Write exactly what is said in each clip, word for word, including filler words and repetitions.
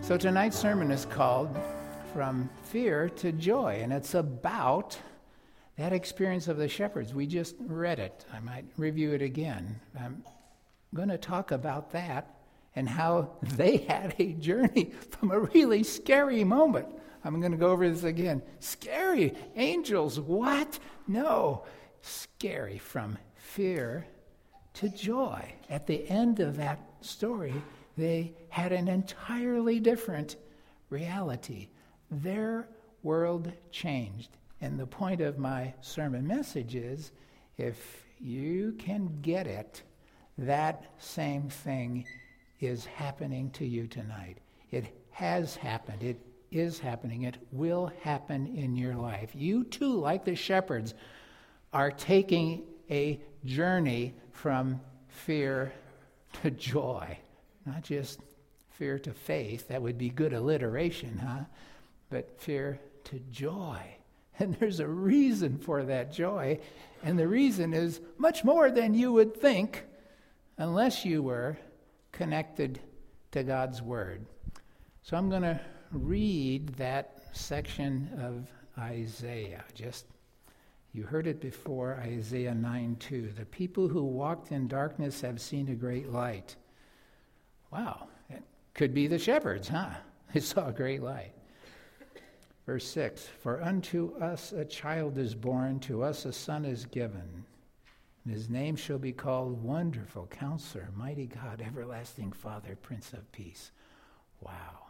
So tonight's sermon is called From Fear to Joy, and it's about that experience of the shepherds. We just read it. I might review it again. I'm going to talk about that and how they had a journey from a really scary moment. I'm going to go over this again. Scary. Angels, what? No. Scary. From fear to joy. At the end of that story, they had an entirely different reality. Their world changed. And the point of my sermon message is, if you can get it, that same thing is happening to you tonight. It has happened. It is happening. It will happen in your life. You too, like the shepherds, are taking a journey from fear to joy. Not just fear to faith. That would be good alliteration, huh? But fear to joy. And there's a reason for that joy. And the reason is much more than you would think unless you were connected to God's Word. So I'm going to read that section of Isaiah. Just, you heard it before, Isaiah nine two. The people who walked in darkness have seen a great light. Wow, it could be the shepherds, huh? They saw a great light. Verse six, for unto us a child is born, to us a son is given. And his name shall be called Wonderful Counselor, Mighty God, Everlasting Father, Prince of Peace. Wow.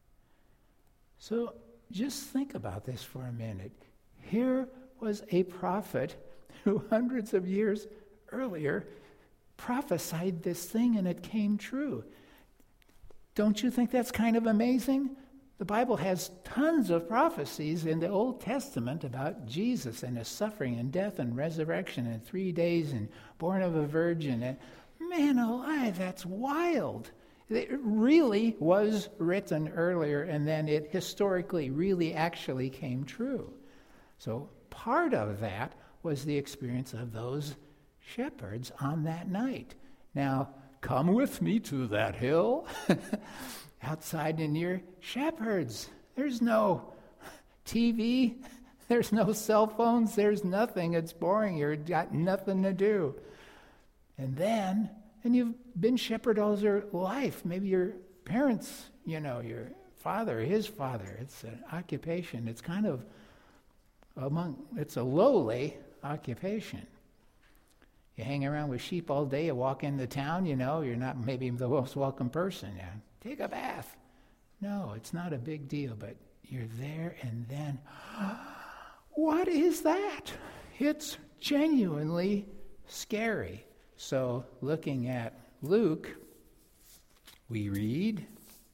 So just think about this for a minute. Here was a prophet who hundreds of years earlier prophesied this thing and it came true. Don't you think that's kind of amazing? The Bible has tons of prophecies in the Old Testament about Jesus and his suffering and death and resurrection and three days and born of a virgin. And man alive, that's wild. It really was written earlier, and then it historically really actually came true. So part of that was the experience of those shepherds on that night. Now, come with me to that hill. Outside in your shepherds. There's no T V. There's no cell phones. There's nothing. It's boring. You've got nothing to do. And then, and you've been shepherd all your life. Maybe your parents, you know, your father, his father. It's an occupation. It's kind of among, it's a lowly occupation. You hang around with sheep all day, you walk into town, you know, you're not maybe the most welcome person. Yeah. Take a bath. No, it's not a big deal, but you're there and then, what is that? It's genuinely scary. So looking at Luke, we read,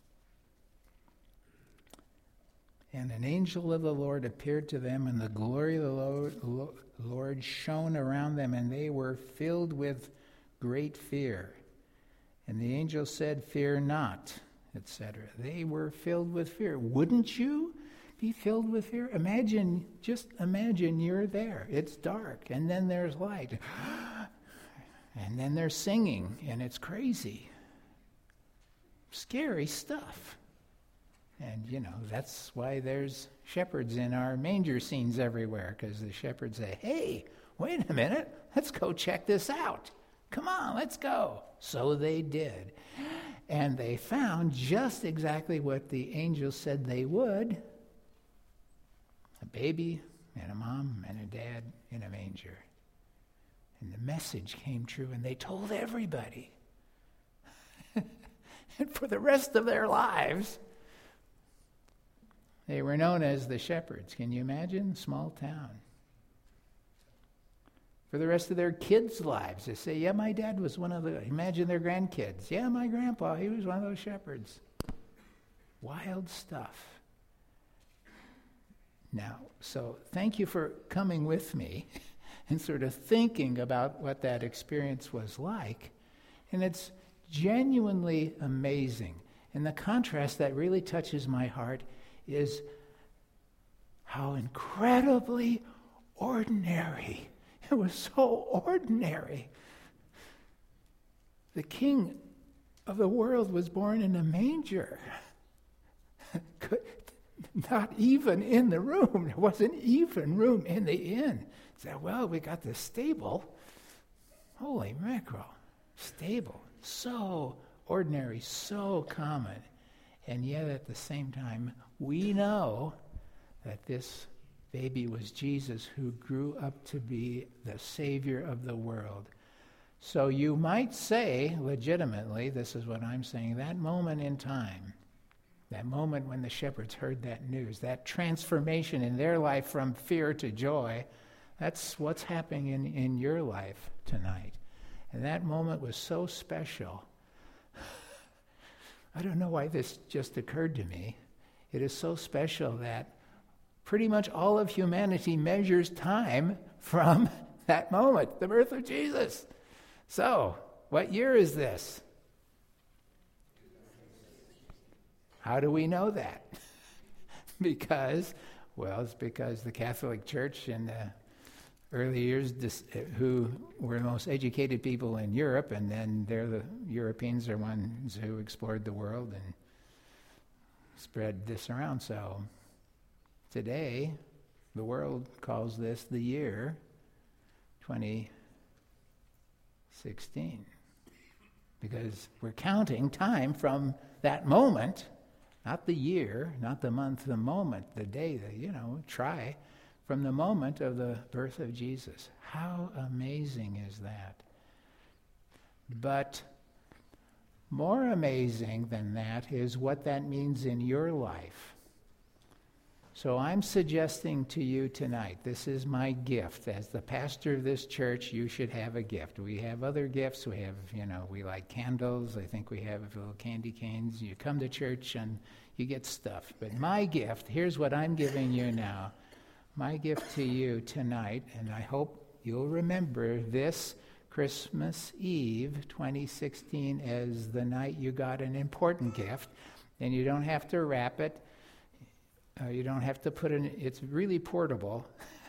and an angel of the Lord appeared to them, and the glory of the Lord, Lord shone around them, and they were filled with great fear. And the angel said, fear not, et cetera. They were filled with fear. Wouldn't you be filled with fear? Imagine, just imagine you're there. It's dark, and then there's light. And then they're singing, and it's crazy. Scary stuff. And, you know, that's why there's shepherds in our manger scenes everywhere, because the shepherds say, hey, wait a minute, let's go check this out. Come on, let's go. So they did. And they found just exactly what the angel said they would. A baby and a mom and a dad in a manger. And the message came true, and they told everybody. And for the rest of their lives, they were known as the shepherds. Can you imagine? Small town. For the rest of their kids' lives, they say, yeah, my dad was one of the, imagine their grandkids. Yeah, my grandpa, he was one of those shepherds. Wild stuff. Now, so thank you for coming with me and sort of thinking about what that experience was like. And it's genuinely amazing. And the contrast that really touches my heart is how incredibly ordinary. It was so ordinary. The king of the world was born in a manger. Not even in the room. There wasn't even room in the inn. Said, well, we got the stable. Holy mackerel. Stable. So ordinary, so common. And yet at the same time, we know that this baby was Jesus, who grew up to be the Savior of the world. So you might say, legitimately, this is what I'm saying, that moment in time, that moment when the shepherds heard that news, that transformation in their life from fear to joy, that's what's happening in, in your life tonight. And that moment was so special. I don't know why this just occurred to me. It is so special that pretty much all of humanity measures time from that moment, the birth of Jesus. So, what year is this? How do we know that? Because, well, it's because the Catholic Church in the early years, dis- who were the most educated people in Europe, and then they're the Europeans are ones who explored the world and spread this around. So today, the world calls this the year twenty sixteen, because we're counting time from that moment, not the year, not the month, the moment, the day, the, you know, try, from the moment of the birth of Jesus. How amazing is that? But more amazing than that is what that means in your life. So I'm suggesting to you tonight, this is my gift. As the pastor of this church, you should have a gift. We have other gifts. We have, you know, we light candles. I think we have little candy canes. You come to church and you get stuff. But my gift, here's what I'm giving you now. My gift to you tonight, and I hope you'll remember this Christmas Eve twenty sixteen as the night you got an important gift, and you don't have to wrap it. Uh, you don't have to put it, it's really portable.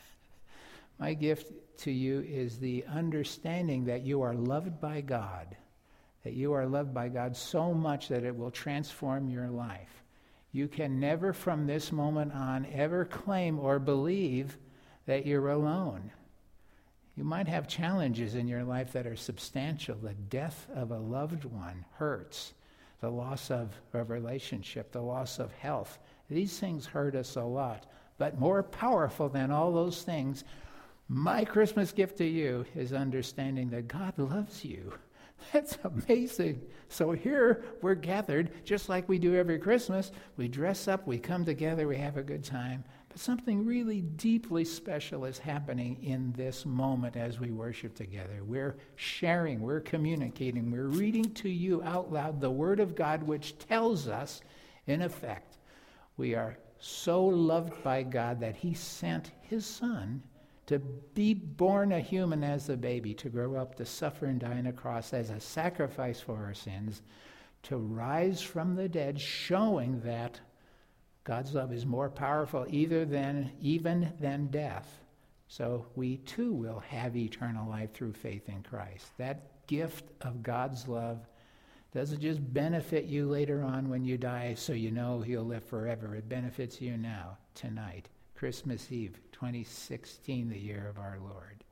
My gift to you is the understanding that you are loved by God, that you are loved by God so much that it will transform your life. You can never from this moment on ever claim or believe that you're alone. You might have challenges in your life that are substantial. The death of a loved one hurts. The loss of a relationship, the loss of health. These things hurt us a lot. But more powerful than all those things, my Christmas gift to you is understanding that God loves you. That's amazing. So here we're gathered, just like we do every Christmas. We dress up, we come together, we have a good time. But something really deeply special is happening in this moment as we worship together. We're sharing, we're communicating, we're reading to you out loud the Word of God, which tells us, in effect, we are so loved by God that He sent His Son to be born a human as a baby, to grow up, to suffer and die on a cross as a sacrifice for our sins, to rise from the dead, showing that God's love is more powerful either than even than death. So we too will have eternal life through faith in Christ. That gift of God's love doesn't just benefit you later on when you die so you know He'll live forever. It benefits you now, tonight, Christmas Eve, twenty sixteen, the year of our Lord.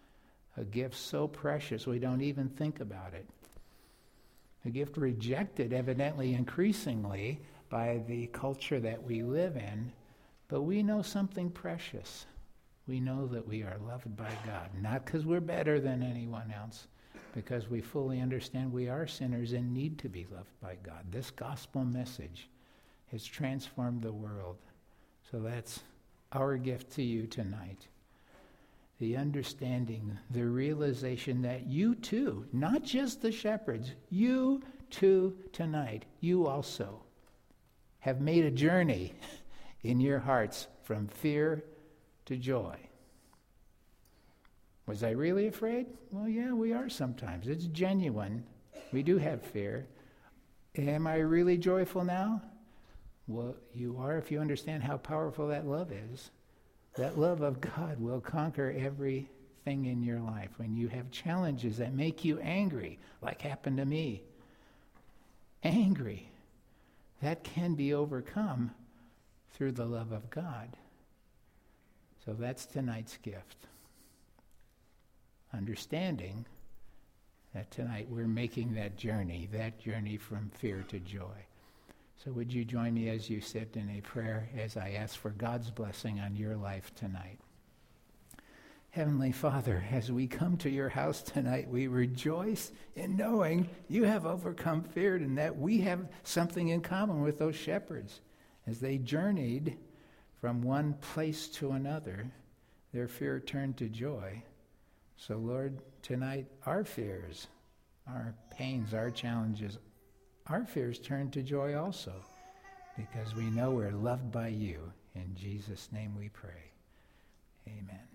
A gift so precious we don't even think about it. A gift rejected, evidently, increasingly, by the culture that we live in, but we know something precious. We know that we are loved by God, not because we're better than anyone else, because we fully understand we are sinners and need to be loved by God. This gospel message has transformed the world. So that's our gift to you tonight. The understanding, the realization that you too, not just the shepherds, you too tonight, you also have made a journey in your hearts from fear to joy. Was I really afraid? Well, yeah, we are sometimes. It's genuine. We do have fear. Am I really joyful now? Well, you are if you understand how powerful that love is. That love of God will conquer everything in your life. When you have challenges that make you angry, like happened to me, angry, that can be overcome through the love of God. So that's tonight's gift. Understanding that tonight we're making that journey, that journey from fear to joy. So would you join me as you sit in a prayer as I ask for God's blessing on your life tonight? Heavenly Father, as we come to your house tonight, we rejoice in knowing you have overcome fear and that we have something in common with those shepherds. As they journeyed from one place to another, their fear turned to joy. So Lord, tonight our fears, our pains, our challenges, our fears turn to joy also, because we know we're loved by you. In Jesus' name we pray. Amen.